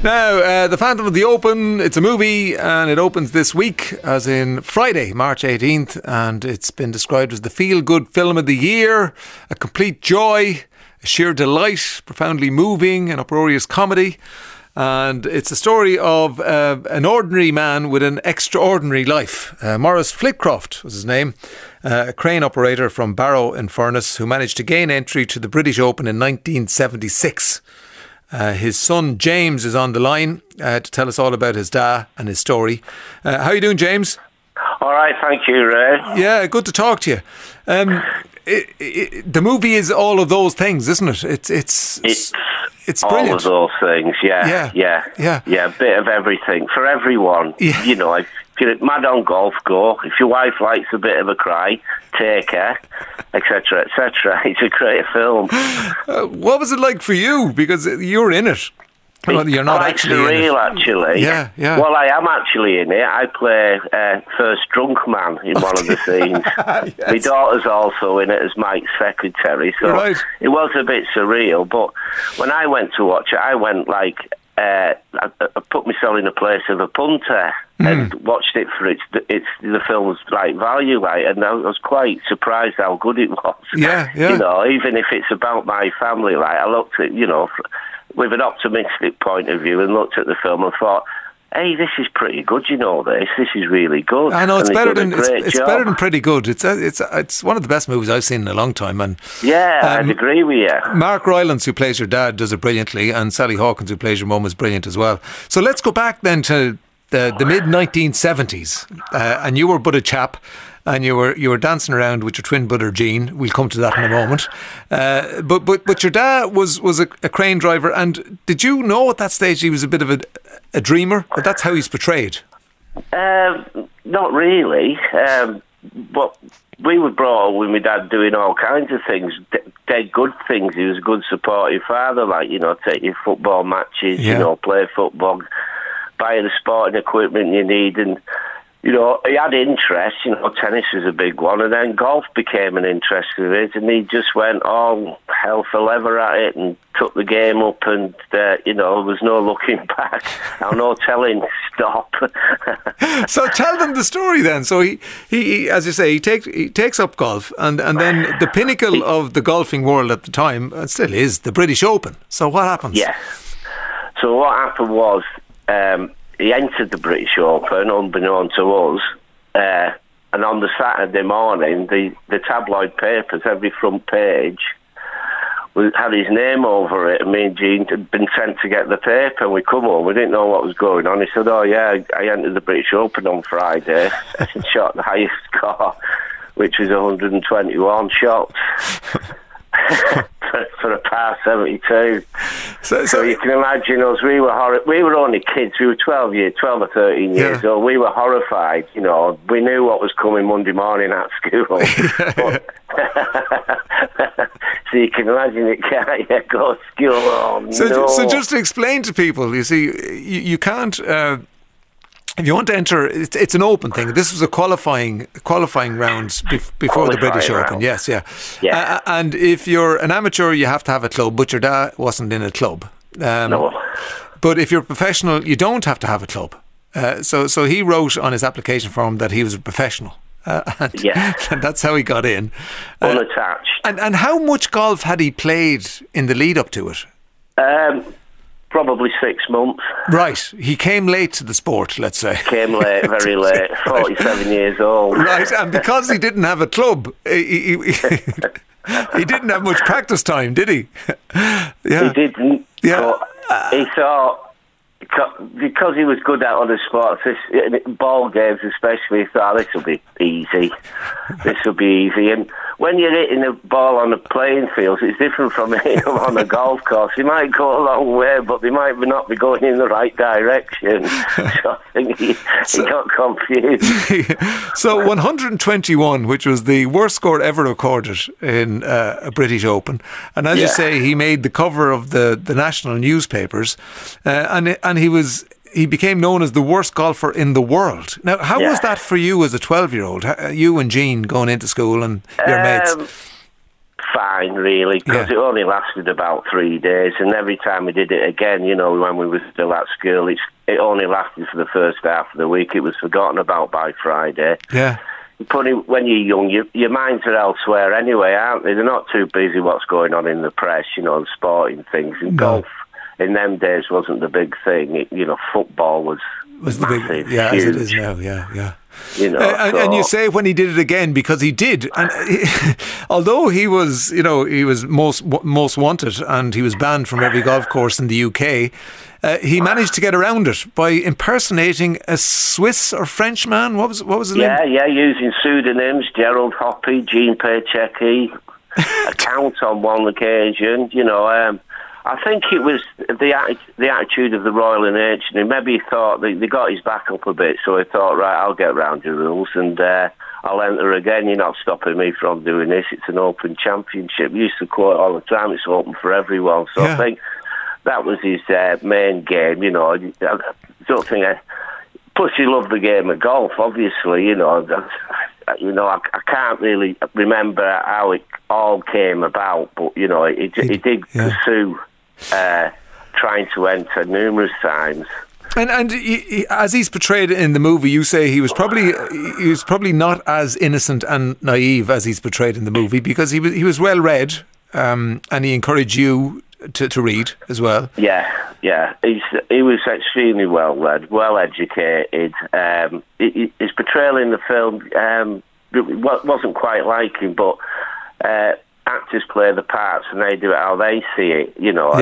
Now, The Phantom of the Open, it's a movie and it opens this week, as in Friday, March 18th, and it's been described as the feel-good film of the year, a complete joy, a sheer delight, profoundly moving, an uproarious comedy. And it's a story of an ordinary man with an extraordinary life. Maurice Flitcroft was his name, a crane operator from Barrow in Furness who managed to gain entry to the British Open in 1976. His son James is on the line to tell us all about his dad and his story. How are you doing, James? All right, thank you, Ray. Yeah, good to talk to you. The movie is all of those things, isn't it? It's brilliant. All of those things, yeah. A bit of everything for everyone. Yeah. You know, if you're mad on golf, go. If your wife likes a bit of a cry, take her, etc., etc. It's a great film. What was it like for you? Because you're in it. Well, you're not quite actually surreal, in it. actually. Yeah. Well, I am actually in it. I play first drunk man in one of the scenes. Yes. My daughter's also in it as Mike's secretary, so Right. It was a bit surreal. But when I went to watch it, I went like I put myself in the place of a punter and watched it for its the film's like value, like, and I was quite surprised how good it was. Yeah. You know, even if it's about my family, like I looked at, you know, with an optimistic point of view and looked at the film and thought, hey, this is pretty good, you know, this is really good. I know, it's And better they did than a great job. better than pretty good. It's one of the best movies I've seen in a long time. And Yeah, I'd agree with you. Mark Rylance, who plays your dad, does it brilliantly, and Sally Hawkins, who plays your mum, is brilliant as well. So let's go back then to the mid 1970s, and you were but a chap. And you were dancing around with your twin brother Gene. We'll come to that in a moment. But your dad was a crane driver, and did you know at that stage he was a bit of a dreamer? But that's how he's portrayed. Not really. But we were brought up with my dad doing all kinds of things, dead good things. He was a good supportive father, like, you know, take your football matches, Yeah. you know, play football, buy the sporting equipment you need, and you know, he had interest, you know, tennis was a big one, and then golf became an interest of his, and he just went all hell for leather at it and took the game up, and, you know, there was no looking back. Now, no telling stop. So tell them the story then. So he as you say, he takes up golf, and then the pinnacle of the golfing world at the time, and still is, the British Open. So what happens? Yeah. So what happened was, he entered the British Open, unbeknown to us, and on the Saturday morning, the tabloid papers, every front page, had his name over it, and me and Gene had been sent to get the paper, and we come home, we didn't know what was going on. He said, oh yeah, I entered the British Open on Friday, and shot the highest score, which was 121 shots. For a par 72. So you can imagine us, we were only kids, we were 12 or 13 years old, we were horrified, you know, we knew what was coming Monday morning at school. So you can imagine it can't go to school. Oh, So just to explain to people, you see, you can't... if you want to enter, it's an open thing. This was a qualifying rounds before the British Open. Yes, yeah. And if you're an amateur, you have to have a club, but your dad wasn't in a club. No. But if you're professional, you don't have to have a club. So he wrote on his application form that he was a professional. And that's how he got in. Unattached. And how much golf had he played in the lead up to it? Probably 6 months. Right. He came late to the sport, let's say. Came late, very late. 47 years old. Right, and because he didn't have a club, he didn't have much practice time, did he? He didn't. Yeah. But he thought, because he was good at other sports, ball games especially, he thought, this will be easy. And when you're hitting a ball on a playing field, it's different from hitting them on a golf course. You might go a long way, but they might not be going in the right direction. So I think he got confused. So 121, which was the worst score ever recorded in a British Open. And as you say, he made the cover of the national newspapers, and he became known as the worst golfer in the world. Now, how was that for you as a 12-year-old? You and Gene going into school and your mates? fine, really, because it only lasted about 3 days, and every time we did it again, when we were still at school, it only lasted for the first half of the week. It was forgotten about by Friday. Yeah. Funny, when you're young, your minds are elsewhere anyway, aren't they? They're not too busy what's going on in the press, and sporting things. And golf in them days wasn't the big thing. Football was the massive, big, huge. as it is now. Yeah. And you say when he did it again, because he did, and although he was most wanted and he was banned from every golf course in the UK, he managed to get around it by impersonating a Swiss or French man. What was his name? Yeah, using pseudonyms, Gerald Hoppy, Jean Perchecki, a count on one occasion. I think it was the attitude of the Royal and Ancient. Maybe he thought they got his back up a bit, so he thought, right, I'll get round your rules and I'll enter again. You're not stopping me from doing this. It's an open championship. We used to quote all the time, it's open for everyone. So I think that was his main game. I don't think plus he loved the game of golf, obviously. I can't really remember how it all came about, but he did pursue trying to enter numerous times. And he, as he's portrayed in the movie, you say he was probably not as innocent and naive as he's portrayed in the movie, because he was well read, and he encouraged you to read as well. Yeah. He was extremely well read, well educated. His portrayal in the film wasn't quite like him, but actors play the parts and they do it how they see it,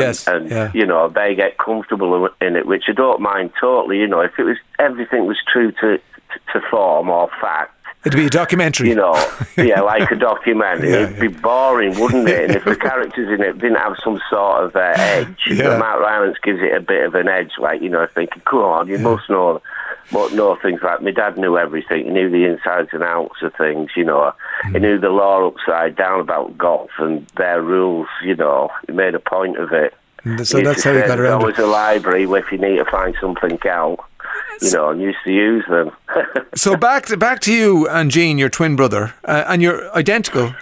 they get comfortable in it, which I don't mind totally. If everything was true to form or fact, it'd be a documentary. Like a documentary. It'd be boring, wouldn't it? And if the characters in it didn't have some sort of edge, Mark Rylance gives it a bit of an edge, thinking, come on, you must know things like, my dad knew everything. He knew the insides and outs of things, He knew the law upside down about golf and their rules, He made a point of it. So that's how he got around it. There's always a library if you need to find something out. And used to use them. So back to you and Jean, your twin brother, and you're identical.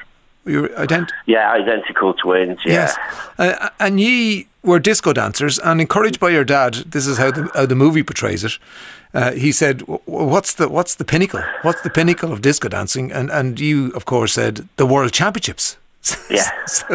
Identical twins. Yeah. Yes, and ye were disco dancers, and encouraged by your dad. This is how the movie portrays it. He said, "What's the pinnacle? What's the pinnacle of disco dancing?" And you, of course, said the World Championships. Yeah.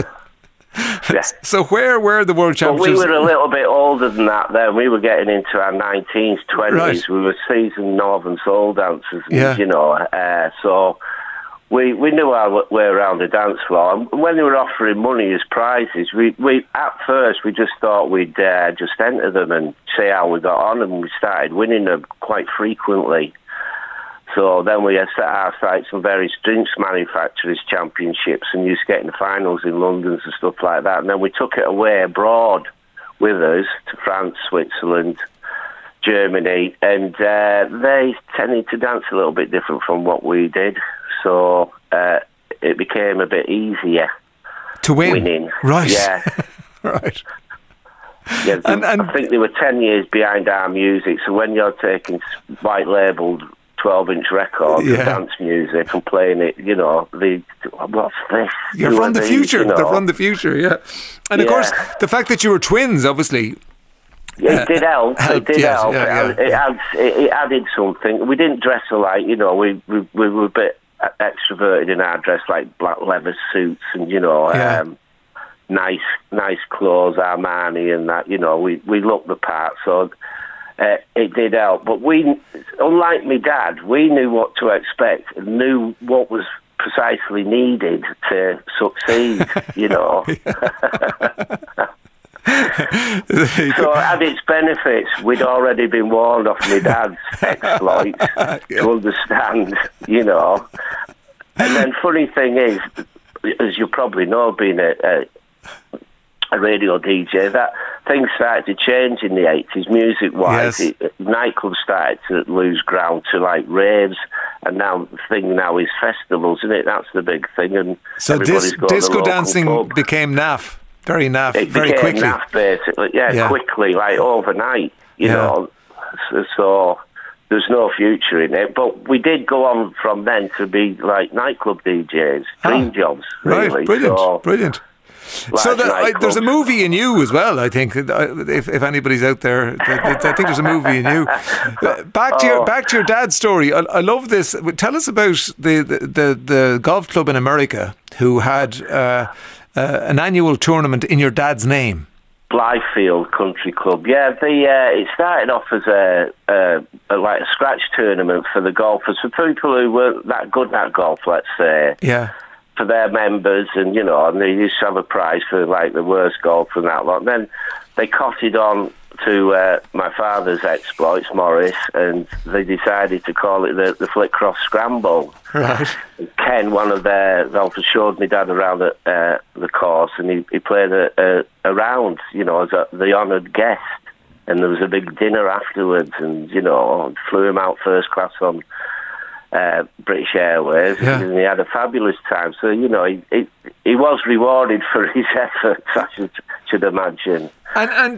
So where were the World Championships? Well, we were a little bit older than that then. We were getting into our 19s, 20s. Right. We were seasoned Northern Soul dancers, so we knew our way around the dance floor. And when they were offering money as prizes, we at first we just thought we'd just enter them and see how we got on, and we started winning them quite frequently. So then we set our sights on various drinks manufacturers' championships and used to get in the finals in London and stuff like that. And then we took it away abroad with us to France, Switzerland, Germany, and they tended to dance a little bit different from what we did. So it became a bit easier to winning. Right. Yeah. Right. Yeah, and I think they were 10 years behind our music. So when you're taking white labelled 12-inch records of dance music and playing it, what's this? You're from the future. They're from the future, yeah. And of course, the fact that you were twins, obviously. It did help. Helped, it did help. Yeah. It added something. We didn't dress alike, we were a bit extroverted in our dress, like black leather suits and, nice clothes, Armani and that, we looked the part, so it did help. But we, unlike my dad, we knew what to expect and knew what was precisely needed to succeed, So it had its benefits. We'd already been warned off my dad's exploits to understand, And then funny thing is, as you probably know, being a radio DJ, that things started to change in the 80s, music-wise. Yes. Nightclubs started to lose ground to like raves, and now the thing now is festivals, isn't it? That's the big thing. And so disco dancing pub. Became naff, very naff, very quickly. Naff, basically, quickly, like overnight, you know. So there's no future in it. But we did go on from then to be like nightclub DJs, dream jobs, really. Right, brilliant, so, brilliant. So there's a movie in you as well, I think. If anybody's out there, I think there's a movie in you. Back to your dad's story. I love this. Tell us about the golf club in America who had an annual tournament in your dad's name. Blythefield Country Club. Yeah, it started off as a scratch tournament for the golfers, for people who weren't that good at golf, let's say. Yeah. For their members, and and they used to have a prize for like the worst golfer and that lot. And then they cotted on to my father's exploits, Morris, and they decided to call it the Flitcroft Scramble. Right. Ken, one of their golfers, showed me dad around the course, and he played a round, as the honoured guest. And there was a big dinner afterwards, and flew him out first class on British Airways, and he had a fabulous time. So he was rewarded for his efforts, I should imagine. And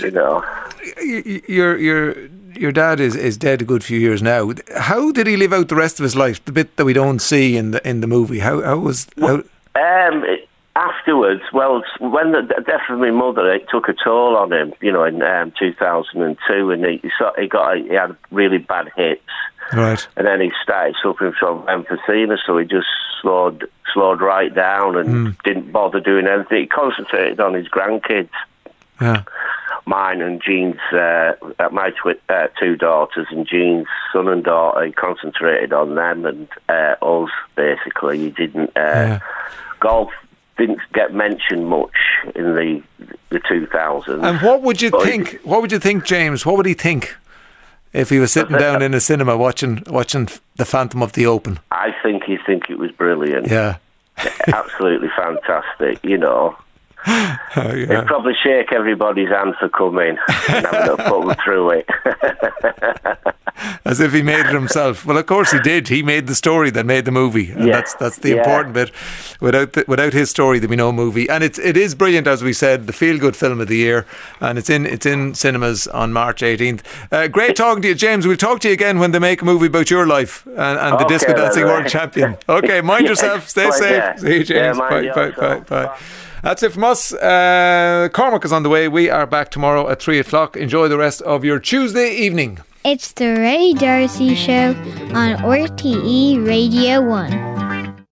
your dad is dead a good few years now. How did he live out the rest of his life? The bit that we don't see in the movie. How was? Afterwards, when the death of my mother, it took a toll on him. In 2002, and he had really bad hips. Right. And then he started suffering from emphysema, so he just slowed right down and didn't bother doing anything. He concentrated on his grandkids. Yeah. Mine and Jean's, my two daughters and Jean's son and daughter, he concentrated on them and us, basically. He didn't... Golf didn't get mentioned much in the 2000s. And what would you think? What would you think, James? What would he think if he was sitting down in a cinema watching The Phantom of the Open? I think he'd think it was brilliant. Yeah. Absolutely fantastic, Oh, yeah. It'd probably shake everybody's hand for coming and having to put them through it. As if he made it himself. Well, of course he did. He made the story that made the movie, and that's the important bit. Without his story, there'd be no movie. And it is brilliant, as we said, the feel-good film of the year, and it's in cinemas on March 18th. Great talking to you, James. We'll talk to you again when they make a movie about your life and the disco dancing world champion. Okay, mind yourself. Stay safe. See you, James. Bye. That's it from us. Cormac is on the way. We are back tomorrow at 3 o'clock. Enjoy the rest of your Tuesday evening. It's the Ray Darcy Show on RTE Radio 1.